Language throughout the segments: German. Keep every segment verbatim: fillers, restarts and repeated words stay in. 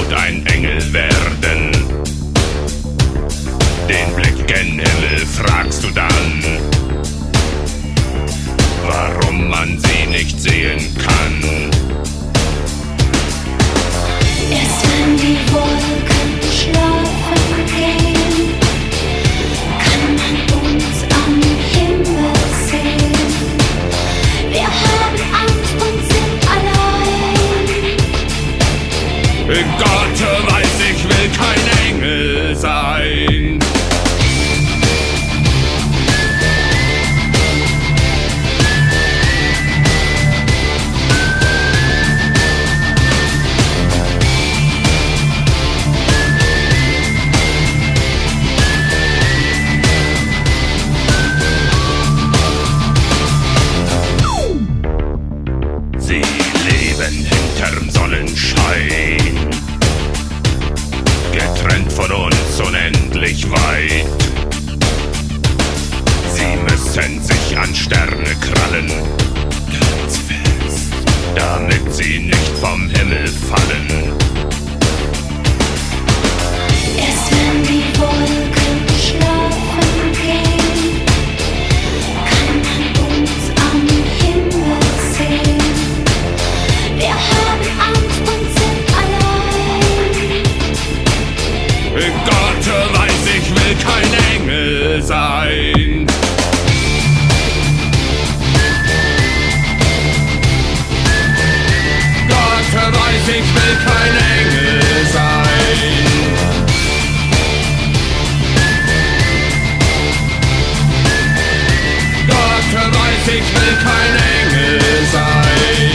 Tod ein Engel werden. Den Blick gen Himmel fragst du dann, warum man sie nicht sehen kann. Erst wenn die Wolken schlafen gehen, kann man uns am Himmel sehen. Wir haben Angst und sind allein. Gott weiß, ich will kein Engel sein. Sie leben hinterm Sonnenschein, getrennt von uns unendlich weit. Sie müssen sich an Sterne krallen, ganz fest, damit sie nicht vom Himmel fallen. Erst wenn die Wolken schlafen gehen, kann man uns am Himmel sehen. Wir haben Angst und sind allein. Gott weiß, ich will kein Engel sein. Gott weiß, ich will kein Engel sein. Gott weiß, ich will kein Engel sein.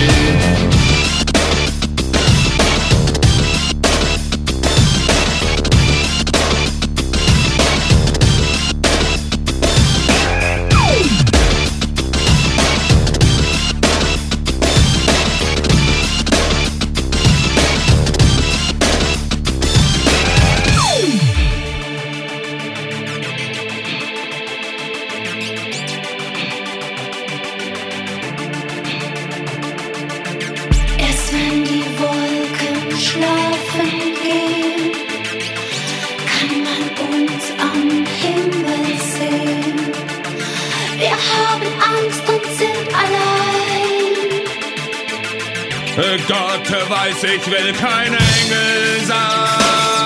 Erst wenn die Wolken schlafen gehen, kann man uns am Himmel sehen. Wir haben Angst und sind allein. Gott weiß, ich will kein Engel sein.